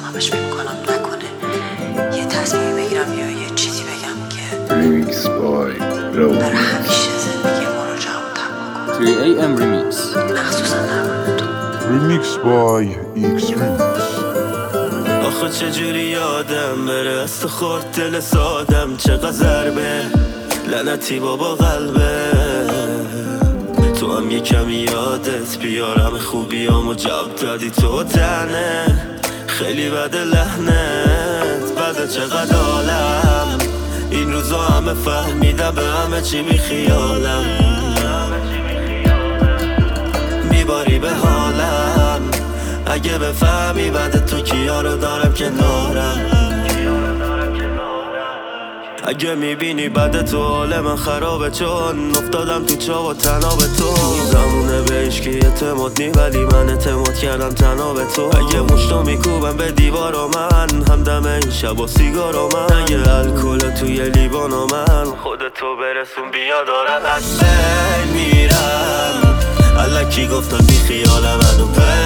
تمامش میکنم نکنه یه تصمیمی بگیرم یا یه چیزی بگم که Remix by برای همیشه زندگی ما رو جمع تمام کنه. 3AM Remix مخصوصا در مورد تو. Remix by X Remix. آخه چجوری یادم بره است خورد دل سادم چقدر ضربه لعنتی بابا قلبه تو هم یه کمی یادت بیارم خوبیامو جواب دادی تو تنه خیلی بده لحنت بده چقدر عالم این روزا همه فهمیدم به همه چی بیخیالم میباری به حالم اگه بفهمی بعد تو کیا رو دارم کنارم اگه میبینی بعد تو حال من خرابه چون افتادم تو چاه و تنها به تو زمونه بهش که اعتماد نی ولی من اعتماد کردم تنها به تو اگه مشتو میکوبم به دیوار و من همدم این شب و سیگار و من اگه الکل توی لیوان و من خودتو برسون بیا دارم از بین میرم الکی گفتم بی خیال منو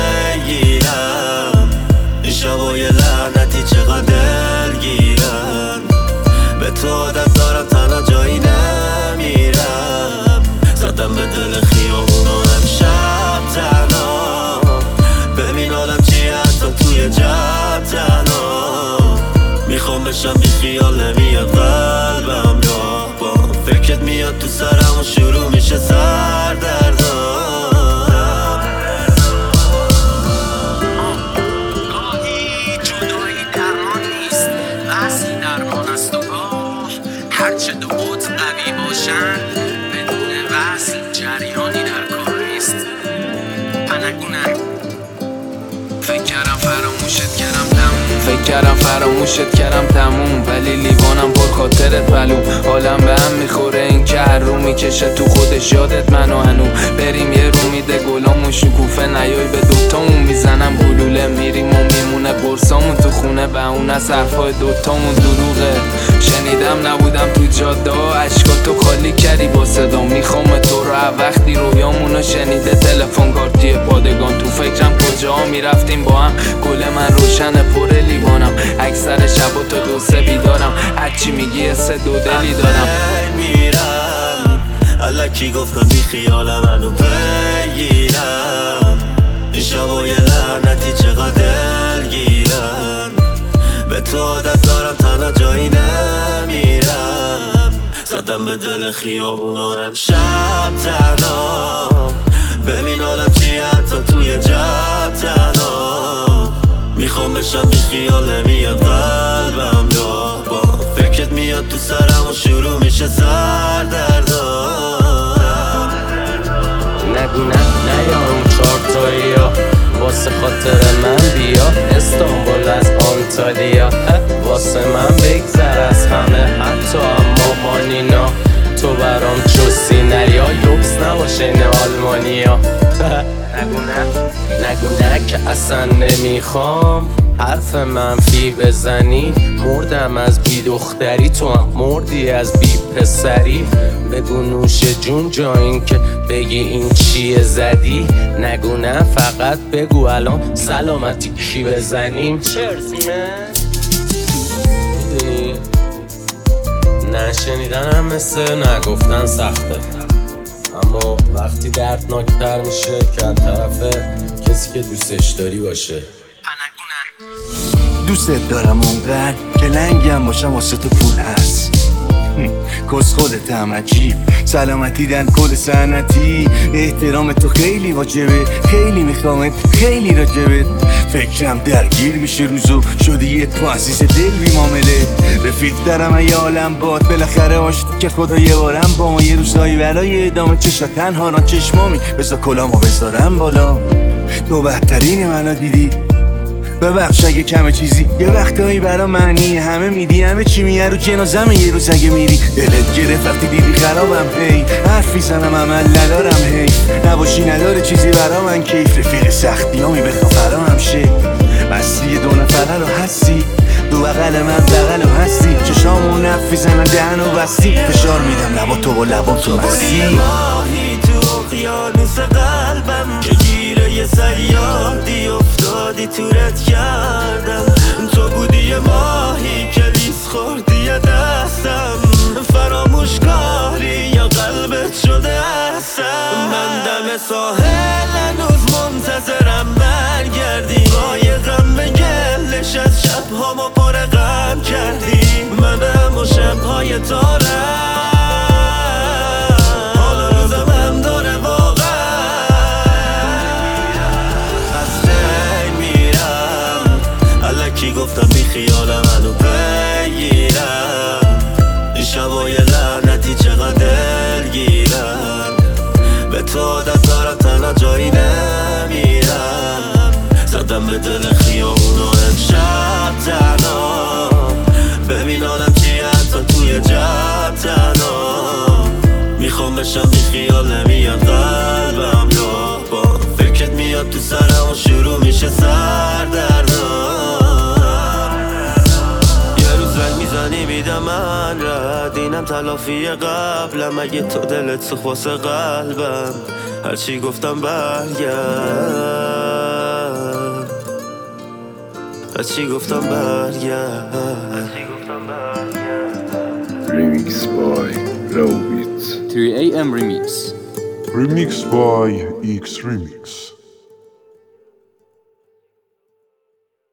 بگیرم این شبای لعنتی چقدر دلگیرن به تو عادت دارم تنها جایی نمیرم زدم به دل خیابون و امشب تنها ببین حالم چیه حتی توی جب تنها میخوام بشم بی خیال نمیاد قلبم را با فکرت میاد تو سرم و شروع میشه سردردم هرچه دو بود قوی باشن بدون وصل جریانی در کار نیست پنگونه فکر کردم فراموشت کردم تموم ولی لیوانم پر خاطرت معلوم حالم به هم میخوره این که هر رو میکشه تو خودش یادت منو هنو بریم یه رو میده گلامون شکوفه نیای به دوتامون میزنم گلوله میریم و میمونه قرصامون تو خونه و اون از حرفای دوتامون دروغه شنیدم نبودم تو جاده عشقاتو خالی کردی با صدا میخوام تو رو وقتی رویامونو شنیده تلفن کارتی پادگان تو فکرم کجا میرفتیم با هم گل من روشن پر لیوانم اکثر شبا تا دو سه بیدارم هرچی میگی سه دو دلی دارم میرم الکی گفتم بی خیال منو بگیرم این شبای لعنتی چقدر دلگیرن به تو عادت دارم تنها جایی نمیرم زدم به دل خیابون و امشب تنها ببین حالم چیه حتی توی جب تنها میخوام بشم بی خیال نمیاد قلبم را با فکرت میاد تو سرم و شروع میشه سردردم نگو نه یا اون چارتایی ها واسه خاطر من بیا استانبول از آنتالیا واسه من بگذر از همه حتی اما مانینا تو برام چوسی نریا یوبس نباشه این آلمانیا نگو نه که اصلا نمیخوام حرف منفی بزنی مردم از بی دختری تو هم مردی از بی پسری بگو نوش جون جا این که بگی این چیه زدی نگو نه فقط بگو الان سلامتی کی بزنیم چرزیمه میدونی نشنیدن هم مثل نگفتن سخته اما وقتی دردناکتر میشه که از طرف کسی که دوستش داری باشه دوستت دارم اونقدر که لنگم باشم واسه تو پول هست کس خودتم عجیب سلامتی دن کل سنتی احترام تو خیلی واجبه خیلی میخوامت خیلی راجبت فکرم درگیر میشه روزو شدی یه تو عزیز دل بی معامله رفیق دارم ای عالم باد بالاخره آشتی که خدا یه بارم با ما یه روزایی برای ادامه چشا تنها ران چشمامی بذار کلامو بذارم بالا تو بهترین منو دیدی ببخش اگه کمه چیزی یه وقتایی برا معنی همه میدی همه چی میه رو جنازم یه روز اگه میری دلت گرفت وقتی دیدی خرابم هی حرف میزنم عمل ندارم هی نباشی نداره چیزی برا من کیف رفیق سختیامی بخوا فرامم شه بستی دو نفره رو هستی دو بغل من بغل رو هستی چشامو نف میزنن دهنو بستی فشار میدم لبا تو و لبا تو بستی ماهی تو اقیانوس قلبم که گیره یه سیادی افتادی تورت کردم ساحل هنوز منتظرم برگردی قایقم به گلش از شبهامو پر غم کردی منم و شبهای دارم حالا روزم هم داره واقعا خسته میرم الکی گفتم بی خیالم منو بگیرم این شبای لعنتی چقدر دلگیرم به تو عادت دارم تنها جایی نمیرم زدم به دل خیابون و امشب تنها ببین آدم چیه حتی توی جب تنها میخوام بشم بی خیال نمیاد قلبم رو با فکرت میاد تو سرم و شروع میشه سردردم یه روز رنگ میزنی میدم من رد اینم تلافی قبلم اگه تو دلت سوخت واسه قلبم هرچی گفتم برگرد هرچی گفتم برگرد Remix by Low Beats. 3 AM Remix. Remix by X Remix.